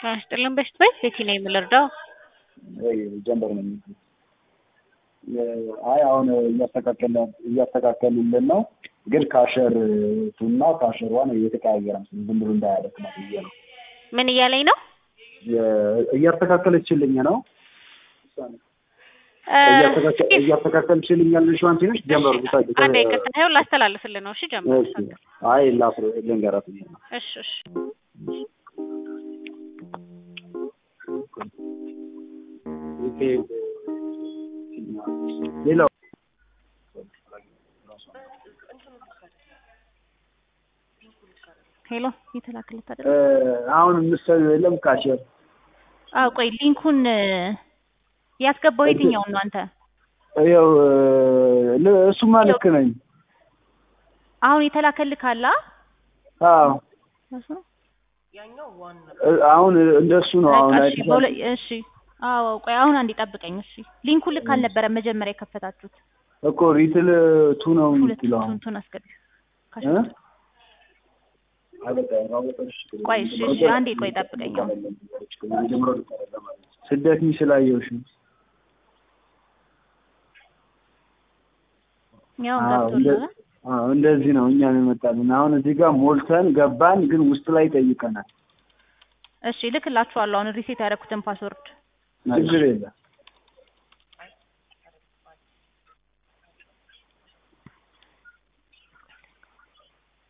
አስጥልን በስጥበይ ቤቲ ነኝ የምልርዳው ጀምበር ነው። አይ አሁን እያስተካከሉልን ነው፣ ግን ካሸር ቱና ካሸር ዋን እየተቀያየረ ነው። ዝም ብሎ እንዳያደርግ ነው ነው። ምን እያለኝ ነው? እያስተካከለችልኝ ነው። እያስተካከለችልኝ ያለሽ አንቺ ነሽ። ጀምበር ብታይ አንዴ ከተታዩ ላስተላልፍልን ነው። እሺ ጀምበር። አይ ላፍሮ ልንገራት ነው። እሺ እሺ ሌላው ሄሎ የተላከለት አይደል? አሁን ምሰል የለም ካሸር። አዎ ቆይ ሊንኩን ያስገባው የትኛው ነው አንተ? ያው እሱማ ልክ ነኝ። አሁን የተላከልክ አለ? አዎ እሱ ያኛው ዋን አሁን እንደሱ ነው። አሁን እሺ አዎ ቆይ አሁን አንዴ ጠብቀኝ። እሺ ሊንኩ ልክ አልነበረ መጀመሪያ የከፈታችሁት እኮ ሪትል ቱ ነው የሚለው። ቱን አስገቢ ቆይ እሺ አንዴ ቆይ ጠብቀኝ። ስደት ስላየውሽ ያው ገብቶልህ። እንደዚህ ነው እኛን እንመጣለን። አሁን እዚህ ጋር ሞልተን ገባን፣ ግን ውስጥ ላይ ጠይቀናል። እሺ ልክላችኋለሁ። አሁን ሪሴት ያደረኩትን ፓስወርድ ችግር የለም።